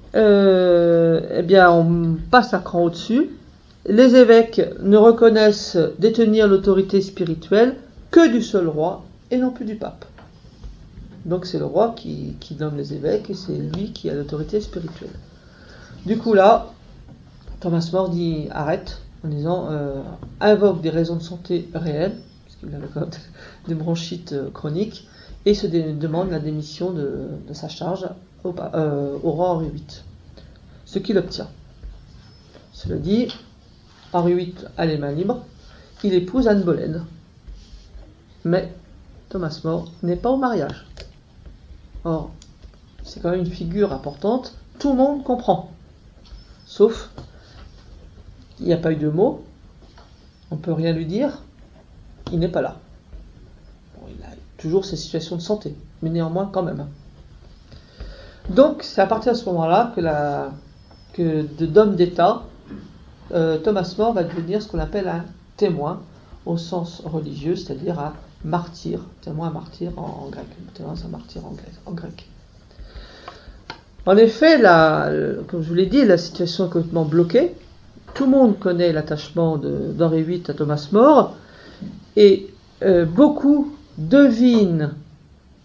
Speaker 1: on passe un cran au-dessus. Les évêques ne reconnaissent détenir l'autorité spirituelle que du seul roi et non plus du pape. Donc c'est le roi qui nomme les évêques et c'est lui qui a l'autorité spirituelle. Du coup là, Thomas More dit arrête, en disant invoque des raisons de santé réelles, parce qu'il avait quand même des bronchites chroniques, et se demande la démission de sa charge au roi Henri VIII. Ce qu'il obtient. Cela dit, Henri VIII a les mains libres, il épouse Anne Boleyn. Mais Thomas More n'est pas au mariage. Or, c'est quand même une figure importante, tout le monde comprend. Sauf, il n'y a pas eu de mots, on ne peut rien lui dire, il n'est pas là. Bon, il a toujours ses situations de santé, mais néanmoins quand même. Donc, c'est à partir de ce moment-là que d'homme d'État, Thomas More va devenir ce qu'on appelle un témoin au sens religieux, c'est-à-dire un martyr, témoin martyr en grec. Témoin, c'est un martyr en grec. En effet, comme je vous l'ai dit, la situation est complètement bloquée. Tout le monde connaît l'attachement d'Henri VIII à Thomas More, et beaucoup devinent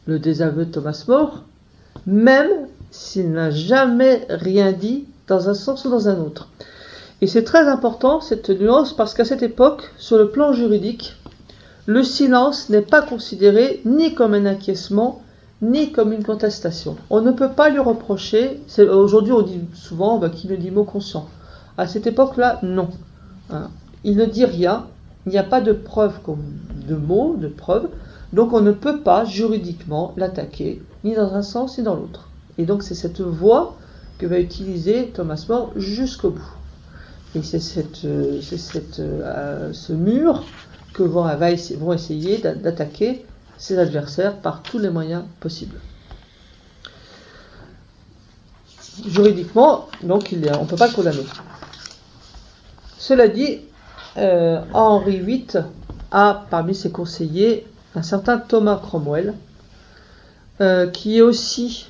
Speaker 1: le désaveu de Thomas More, même s'il n'a jamais rien dit dans un sens ou dans un autre. Et c'est très important cette nuance parce qu'à cette époque, sur le plan juridique, le silence n'est pas considéré ni comme un acquiescement, ni comme une contestation. On ne peut pas lui reprocher, aujourd'hui on dit souvent qu'il ne dit mot conscient. À cette époque-là, non. Il ne dit rien, il n'y a pas de preuve, de mots, de preuves, donc on ne peut pas juridiquement l'attaquer, ni dans un sens ni dans l'autre. Et donc c'est cette voie que va utiliser Thomas More jusqu'au bout. Et c'est ce mur que vont essayer d'attaquer ses adversaires par tous les moyens possibles. Juridiquement, donc on ne peut pas le condamner. Cela dit, Henri VIII a parmi ses conseillers un certain Thomas Cromwell, qui est aussi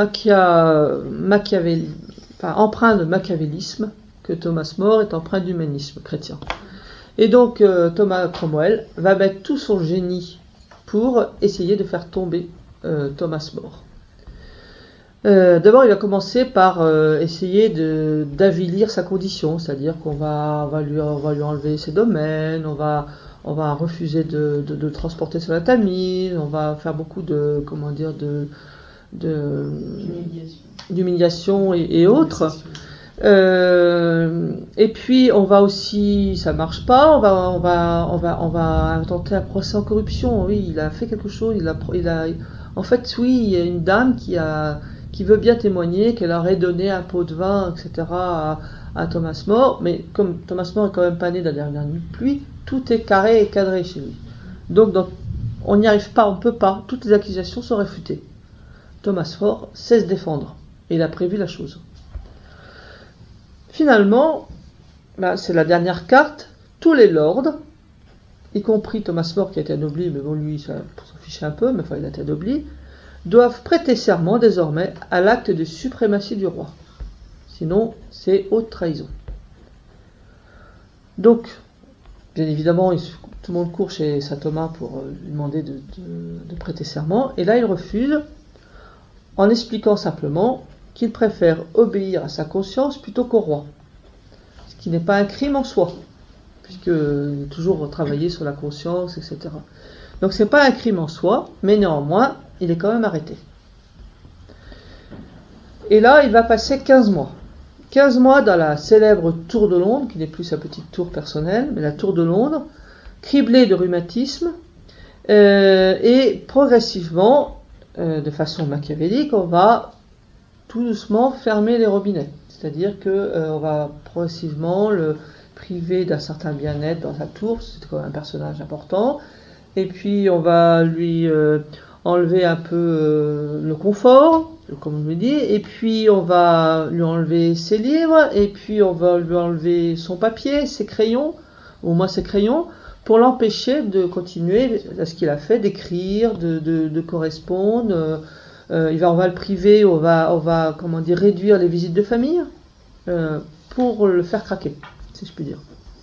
Speaker 1: empreint de machiavélisme, que Thomas More est empreint d'humanisme chrétien. Et donc Thomas Cromwell va mettre tout son génie pour essayer de faire tomber Thomas More. D'abord, il va commencer par essayer d'avilir sa condition, c'est-à-dire qu'on va lui enlever ses domaines, on va refuser de transporter sur la Tamise, on va faire beaucoup d'humiliation et autres. Et puis on va aussi, ça marche pas, on va tenter un procès en corruption. Oui, il a fait quelque chose, en fait, oui, il y a une dame qui veut bien témoigner qu'elle aurait donné un pot de vin, etc. à Thomas More, mais comme Thomas More est quand même pas né de la dernière nuit de pluie, tout est carré et cadré chez lui. Donc on n'y arrive pas, on peut pas, toutes les accusations sont réfutées. Thomas More sait se défendre, et il a prévu la chose. Finalement, c'est la dernière carte, tous les lords, y compris Thomas More qui a été anobli, mais bon lui ça s'en fichait un peu, mais enfin il a été anobli, doivent prêter serment désormais à l'acte de suprématie du roi. Sinon, c'est haute trahison. Donc, bien évidemment, tout le monde court chez saint Thomas pour lui demander de prêter serment, et là il refuse, en expliquant simplement qu'il préfère obéir à sa conscience plutôt qu'au roi. Ce qui n'est pas un crime en soi, puisqu'il est toujours travaillé sur la conscience, etc. Donc ce n'est pas un crime en soi, mais néanmoins, il est quand même arrêté. Et là, il va passer 15 mois. 15 mois dans la célèbre Tour de Londres, qui n'est plus sa petite tour personnelle, mais la Tour de Londres, criblée de rhumatisme, et progressivement, de façon machiavélique, on va tout doucement fermer les robinets. C'est-à-dire qu'on va progressivement le priver d'un certain bien-être dans sa tour, c'est quand même un personnage important, et puis on va lui enlever un peu le confort, comme on le dit, et puis on va lui enlever ses livres, et puis on va lui enlever son papier, ses crayons, ou au moins ses crayons, pour l'empêcher de continuer à ce qu'il a fait, d'écrire, de correspondre. On va le priver, on va réduire les visites de famille pour le faire craquer, si je puis dire.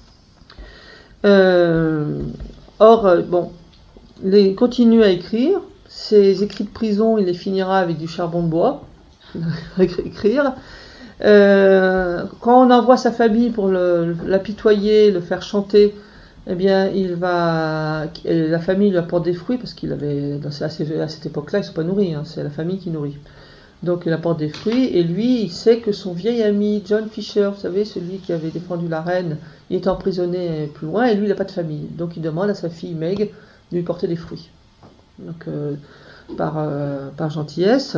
Speaker 1: Il continue à écrire. Ses écrits de prison, il les finira avec du charbon de bois. Écrire. Quand on envoie sa famille pour l'apitoyer, le faire chanter, eh bien, la famille lui apporte des fruits parce qu'il avait, à cette époque-là, ils ne sont pas nourris, c'est la famille qui nourrit. Donc, il apporte des fruits et lui, il sait que son vieil ami John Fisher, vous savez, celui qui avait défendu la reine, il est emprisonné plus loin et lui, il n'a pas de famille. Donc, il demande à sa fille Meg de lui porter des fruits. Donc, par gentillesse.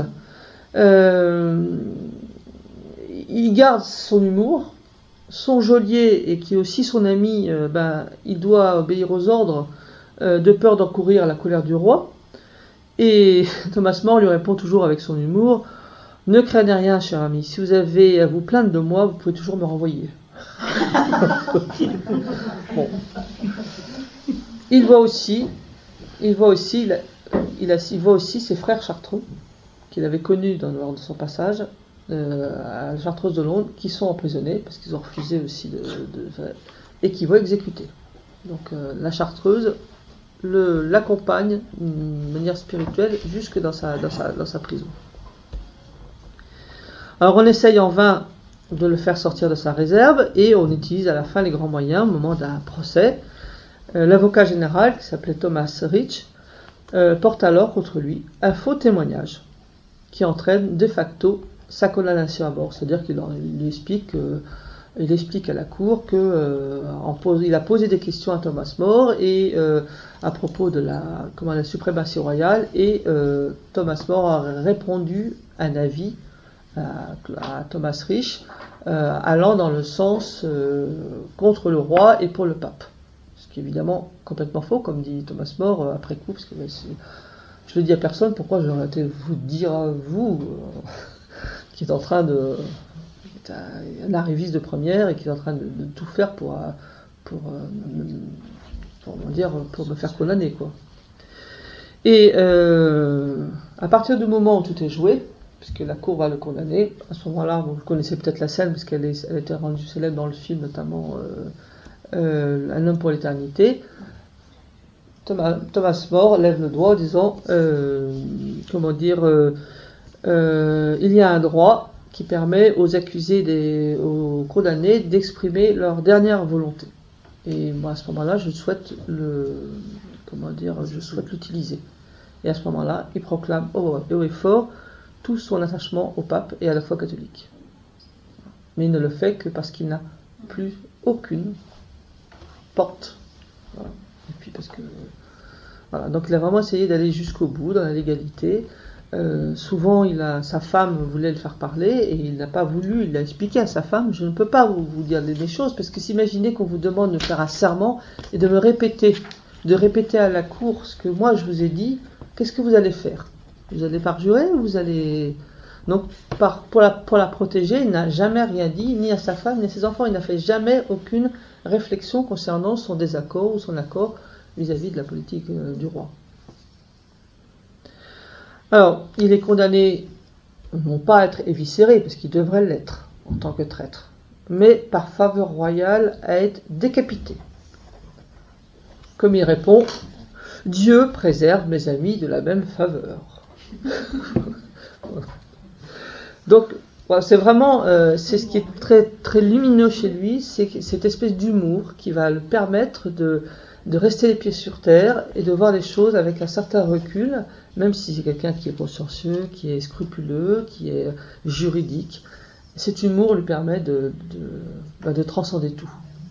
Speaker 1: Il garde son humour. Son geôlier, et qui est aussi son ami, il doit obéir aux ordres de peur d'encourir la colère du roi. Et Thomas More lui répond toujours avec son humour: « Ne craignez rien, cher ami, si vous avez à vous plaindre de moi, vous pouvez toujours me renvoyer. » Bon. Il voit aussi ses frères chartreux, qu'il avait connus lors de son passage à la Chartreuse de Londres, qui sont emprisonnés parce qu'ils ont refusé aussi et qui vont exécuter. Donc la Chartreuse l'accompagne d'une manière spirituelle jusque dans sa prison. Alors on essaye en vain de le faire sortir de sa réserve et on utilise à la fin les grands moyens au moment d'un procès. L'avocat général, qui s'appelait Thomas Rich, porte alors contre lui un faux témoignage qui entraîne de facto sa condamnation à mort. C'est-à-dire qu'il explique à la cour qu'il a posé des questions à Thomas More et à propos de la suprématie royale, et Thomas More a répondu un avis à Thomas Rich allant dans le sens contre le roi et pour le pape. Ce qui est évidemment complètement faux, comme dit Thomas More après coup, parce que je le dis à personne, pourquoi j'aurais été vous dire à vous qui est en train de... un arriviste de première et qui est en train de tout faire pour me faire condamner, quoi. Et à partir du moment où tout est joué, puisque la cour va le condamner, à ce moment-là, vous connaissez peut-être la scène, parce qu'elle a été rendue célèbre dans le film, notamment Un homme pour l'éternité. Thomas More lève le doigt en disant il y a un droit qui permet aux accusés, aux condamnés d'exprimer leur dernière volonté. Et moi, à ce moment-là, je souhaite l'utiliser. Et à ce moment-là, il proclame haut et fort tout son attachement au pape et à la foi catholique. Mais il ne le fait que parce qu'il n'a plus aucune porte. Voilà. Et puis parce que... Voilà. Donc il a vraiment essayé d'aller jusqu'au bout dans la légalité. Souvent, sa femme voulait le faire parler et il n'a pas voulu. Il a expliqué à sa femme, je ne peux pas vous dire des choses, parce que s'imaginez qu'on vous demande de faire un serment et de répéter à la cour ce que moi je vous ai dit, qu'est-ce que vous allez faire? Vous allez parjurer ou vous allez... Donc, pour la protéger, il n'a jamais rien dit, ni à sa femme, ni à ses enfants. Il n'a fait jamais aucune réflexion concernant son désaccord ou son accord vis-à-vis de la politique du roi. Alors, il est condamné, non pas à être éviscéré, parce qu'il devrait l'être en tant que traître, mais par faveur royale à être décapité. Comme il répond, Dieu préserve mes amis de la même faveur. Donc, voilà, c'est vraiment, c'est ce qui est très, très lumineux chez lui, c'est cette espèce d'humour qui va le permettre de rester les pieds sur terre et de voir les choses avec un certain recul, même si c'est quelqu'un qui est consciencieux, qui est scrupuleux, qui est juridique. Cet humour lui permet de transcender tout.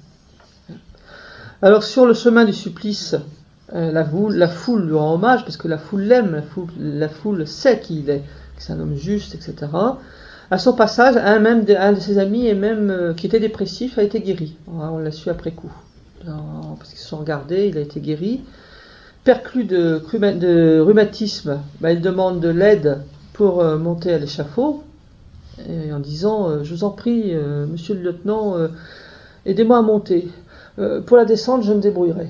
Speaker 1: Alors sur le chemin du supplice, la foule lui rend hommage, parce que la foule l'aime, la foule sait qui il est, que c'est un homme juste, etc. À son passage, un de ses amis, et même qui était dépressif, a été guéri. On l'a su après coup. Parce qu'ils se sont regardés, il a été guéri. Perclus de rhumatisme, il demande de l'aide pour monter à l'échafaud, et en disant je vous en prie, monsieur le lieutenant, aidez-moi à monter. Pour la descente, je me débrouillerai.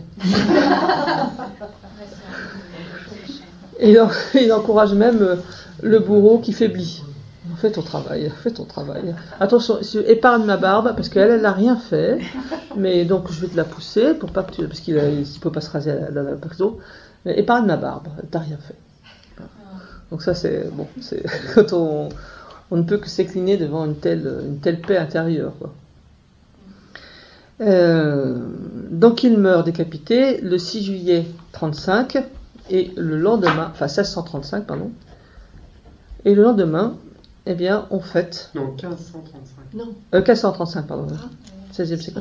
Speaker 1: Et il encourage même le bourreau qui faiblit. Fais ton travail. Attention, épargne ma barbe, parce qu'elle n'a rien fait, mais donc je vais te la pousser, parce qu'il ne peut pas se raser dans la prison. Mais épargne ma barbe, t'as rien fait. Voilà. Donc ça, c'est quand on ne peut que s'incliner devant une telle paix intérieure, quoi. Donc il meurt décapité le 6 juillet 35, et le lendemain, 1635, pardon, et le lendemain, eh bien, on fête...
Speaker 3: Non, 1535.
Speaker 2: Non.
Speaker 1: 1535, pardon. 16e siècle.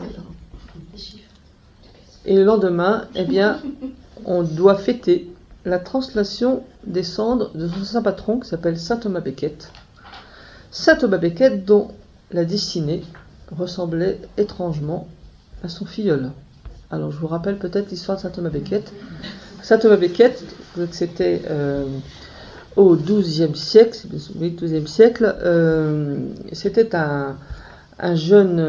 Speaker 1: Et le lendemain, eh bien, on doit fêter la translation des cendres de son saint patron, qui s'appelle saint Thomas Becket. Saint Thomas Becket, dont la destinée ressemblait étrangement à son filleul. Alors, je vous rappelle peut-être l'histoire de saint Thomas Becket. Saint Thomas Becket, c'était... au XIIe siècle, c'était un jeune,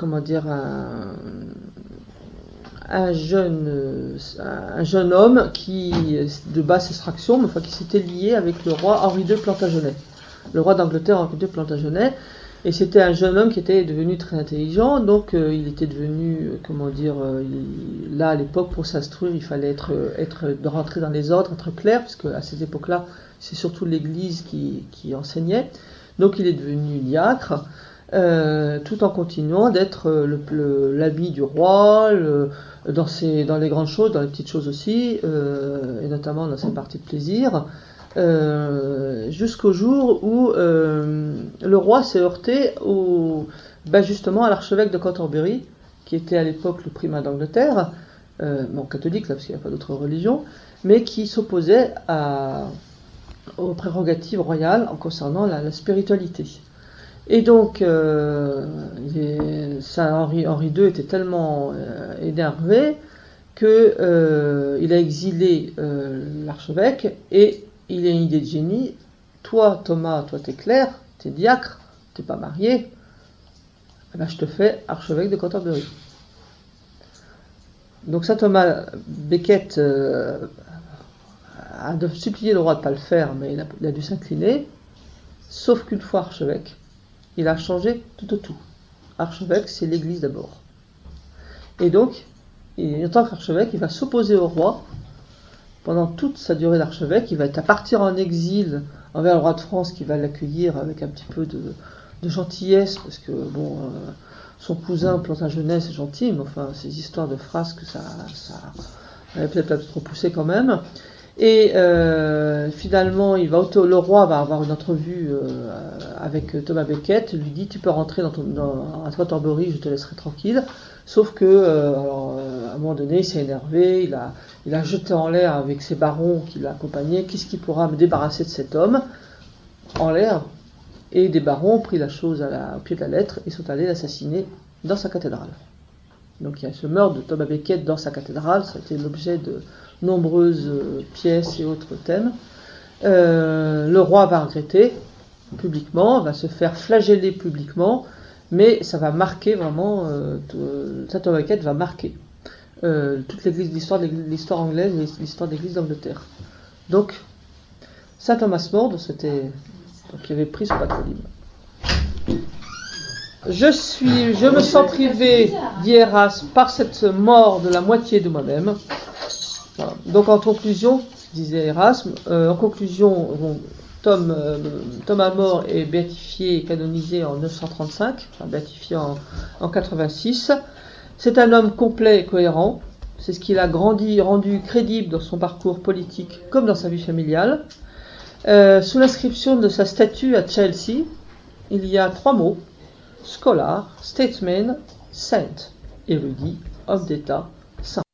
Speaker 1: un jeune homme qui, de basse extraction, mais qui s'était lié avec le roi Henri II Plantagenet, le roi d'Angleterre Henri II Plantagenet, Et c'était un jeune homme qui était devenu très intelligent, donc il était devenu, là à l'époque pour s'instruire il fallait de rentrer dans les ordres, être clair, parce qu'à cette époque-là c'est surtout l'Église qui enseignait. Donc il est devenu diacre, tout en continuant d'être l'ami du roi, dans les grandes choses, dans les petites choses aussi, et notamment dans ses parties de plaisir. Jusqu'au jour où le roi s'est heurté justement à l'archevêque de Canterbury, qui était à l'époque le primat d'Angleterre, catholique là, parce qu'il n'y a pas d'autre religion, mais qui s'opposait aux prérogatives royales en concernant la spiritualité. Et donc Henri II était tellement énervé qu'il a exilé l'archevêque, et il a une idée de génie. Toi, Thomas, toi t'es clerc, t'es diacre, t'es pas marié, je te fais archevêque de Canterbury. Donc saint Thomas Becket a supplié le roi de ne pas le faire, mais il a dû s'incliner, sauf qu'une fois archevêque, il a changé tout au tout. Archevêque, c'est l'Église d'abord. Et donc, en tant qu'archevêque, il va s'opposer au roi. Pendant toute sa durée d'archevêque, il va être à partir en exil envers le roi de France, qui va l'accueillir avec un petit peu de gentillesse, parce que son cousin Plantagenet c'est gentil, mais enfin ces histoires de frasques, ça avait peut-être trop poussé quand même. Et finalement, le roi va avoir une entrevue avec Thomas Becket, lui dit tu peux rentrer à Canterbury, je te laisserai tranquille. Sauf que, à un moment donné, il s'est énervé, il a jeté en l'air avec ses barons qui l'accompagnaient, qu'est-ce qui pourra me débarrasser de cet homme, en l'air. Et des barons ont pris la chose au pied de la lettre et sont allés l'assassiner dans sa cathédrale. Donc il y a ce meurtre de Thomas Becket dans sa cathédrale, ça a été l'objet de nombreuses pièces et autres thèmes. Le roi va regretter publiquement, va se faire flageller publiquement, mais ça va marquer vraiment, saint Thomas Becket va marquer toute l'histoire anglaise et l'histoire de l'Église d'Angleterre. Donc, saint Thomas More, qui avait pris ce patronyme. Je me sens privé, dit Erasme, par cette mort de la moitié de moi-même. Voilà. Donc, en conclusion, disait Erasme, Thomas More est béatifié et canonisé en 935, béatifié en 86. C'est un homme complet et cohérent. C'est ce qui l'a rendu crédible dans son parcours politique comme dans sa vie familiale. Sous l'inscription de sa statue à Chelsea, il y a 3 mots: scholar, statesman, saint, érudit, homme d'État, saint.